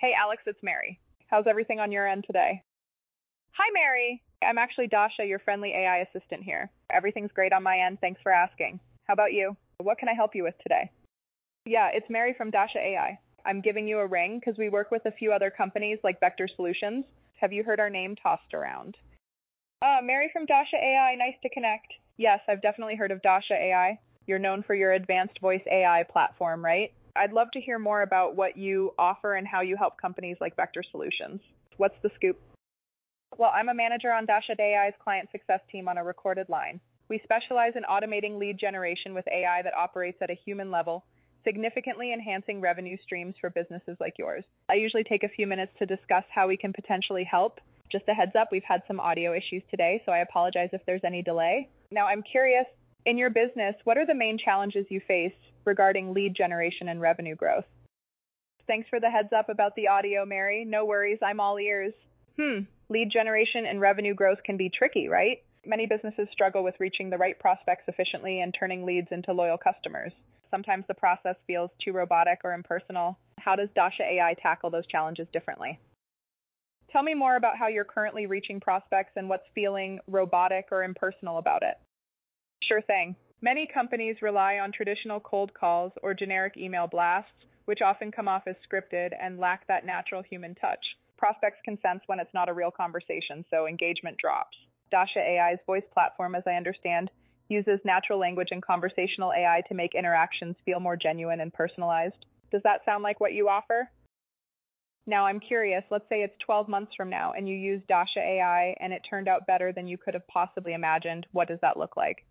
Hey, Alex, it's Mary. How's everything on your end today? Hi, Mary. I'm actually Dasha, your friendly AI assistant here. Everything's great on my end. Thanks for asking. How about you? What can I help you with today? Yeah, it's Mary from Dasha AI. I'm giving you a ring because we work with a few other companies like Vector Solutions. Have you heard our name tossed around? Mary from Dasha AI, nice to connect. Yes, I've definitely heard of Dasha AI. You're known for your advanced voice AI platform, right? I'd love to hear more about what you offer and how you help companies like Vector Solutions. What's the scoop? Well, I'm a manager on Dasha AI's client success team on a recorded line. We specialize in automating lead generation with AI that operates at a human level, significantly enhancing revenue streams for businesses like yours. I usually take a few minutes to discuss how we can potentially help. Just a heads up, we've had some audio issues today, so I apologize if there's any delay. Now, I'm curious, in your business, what are the main challenges you face regarding lead generation and revenue growth? Thanks for the heads up about the audio, Mary. No worries, I'm all ears. Lead generation and revenue growth can be tricky, right? Many businesses struggle with reaching the right prospects efficiently and turning leads into loyal customers. Sometimes the process feels too robotic or impersonal. How does Dasha AI tackle those challenges differently? Tell me more about how you're currently reaching prospects and what's feeling robotic or impersonal about it. Sure thing. Many companies rely on traditional cold calls or generic email blasts, which often come off as scripted and lack that natural human touch. Prospects can sense when it's not a real conversation, so engagement drops. Dasha AI's voice platform, as I understand, uses natural language and conversational AI to make interactions feel more genuine and personalized. Does that sound like what you offer? Now, I'm curious, let's say it's 12 months from now and you use Dasha AI and it turned out better than you could have possibly imagined. What does that look like?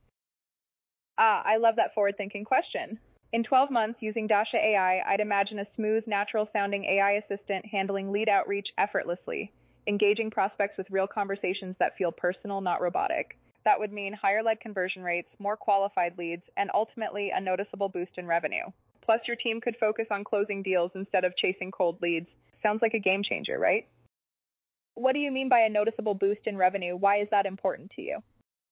I love that forward-thinking question. In 12 months, using Dasha AI, I'd imagine a smooth, natural-sounding AI assistant handling lead outreach effortlessly, engaging prospects with real conversations that feel personal, not robotic. That would mean higher lead conversion rates, more qualified leads, and ultimately a noticeable boost in revenue. Plus, your team could focus on closing deals instead of chasing cold leads. Sounds like a game changer, right? What do you mean by a noticeable boost in revenue? Why is that important to you?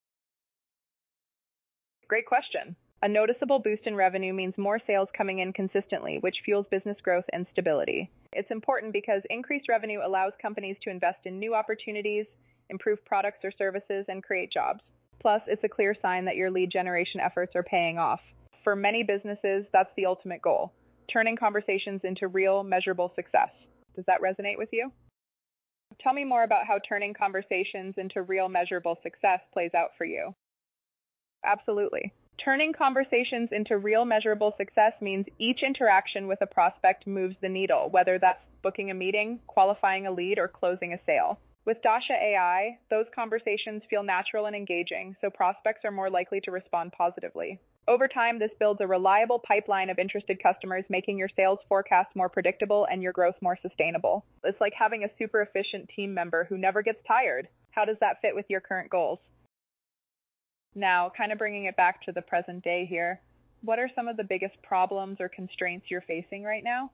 Great question. A noticeable boost in revenue means more sales coming in consistently, which fuels business growth and stability. It's important because increased revenue allows companies to invest in new opportunities, improve products or services, and create jobs. Plus, it's a clear sign that your lead generation efforts are paying off. For many businesses, that's the ultimate goal, turning conversations into real, measurable success. Does that resonate with you? Tell me more about how turning conversations into real, measurable success plays out for you. Absolutely. Turning conversations into real measurable success means each interaction with a prospect moves the needle, whether that's booking a meeting, qualifying a lead, or closing a sale. With Dasha AI, those conversations feel natural and engaging, so prospects are more likely to respond positively. Over time, this builds a reliable pipeline of interested customers, making your sales forecast more predictable and your growth more sustainable. It's like having a super efficient team member who never gets tired. How does that fit with your current goals? Now, kind of bringing it back to the present day here, what are some of the biggest problems or constraints you're facing right now?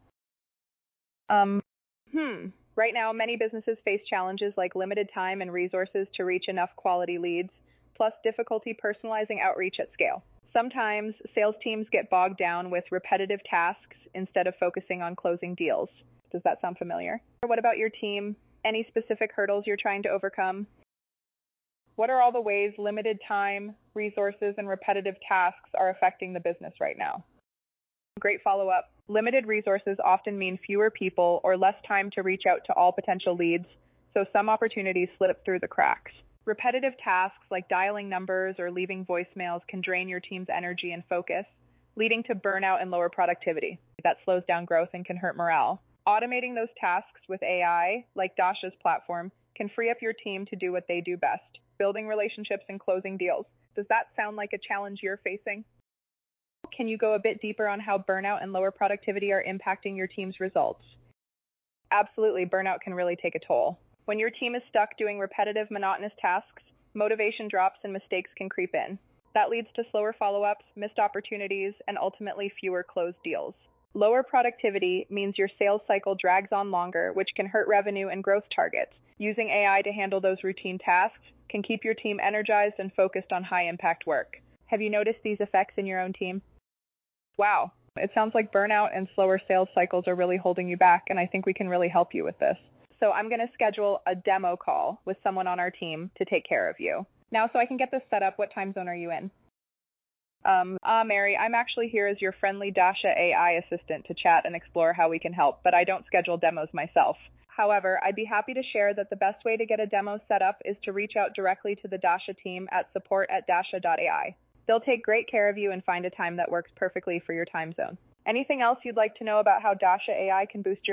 Right now, many businesses face challenges like limited time and resources to reach enough quality leads, plus difficulty personalizing outreach at scale. Sometimes, sales teams get bogged down with repetitive tasks instead of focusing on closing deals. Does that sound familiar? What about your team? Any specific hurdles you're trying to overcome? What are all the ways limited time, resources, and repetitive tasks are affecting the business right now? Great follow-up. Limited resources often mean fewer people or less time to reach out to all potential leads, so some opportunities slip through the cracks. Repetitive tasks like dialing numbers or leaving voicemails can drain your team's energy and focus, leading to burnout and lower productivity. That slows down growth and can hurt morale. Automating those tasks with AI, like Dasha's platform, can free up your team to do what they do best, building relationships and closing deals. Does that sound like a challenge you're facing? Can you go a bit deeper on how burnout and lower productivity are impacting your team's results? Absolutely, burnout can really take a toll. When your team is stuck doing repetitive, monotonous tasks, motivation drops and mistakes can creep in. That leads to slower follow-ups, missed opportunities, and ultimately fewer closed deals. Lower productivity means your sales cycle drags on longer, which can hurt revenue and growth targets. Using AI to handle those routine tasks can keep your team energized and focused on high-impact work. Have you noticed these effects in your own team? Wow, It sounds like burnout and slower sales cycles are really holding you back, and I think we can really help you with this. So I'm going to schedule a demo call with someone on our team to take care of you. Now, so I can get this set up, what time zone are you in? Mary, I'm actually here as your friendly Dasha AI assistant to chat and explore how we can help, but I don't schedule demos myself. However, I'd be happy to share that the best way to get a demo set up is to reach out directly to the Dasha team at support@dasha.ai. They'll take great care of you and find a time that works perfectly for your time zone. Anything else you'd like to know about how Dasha AI can boost your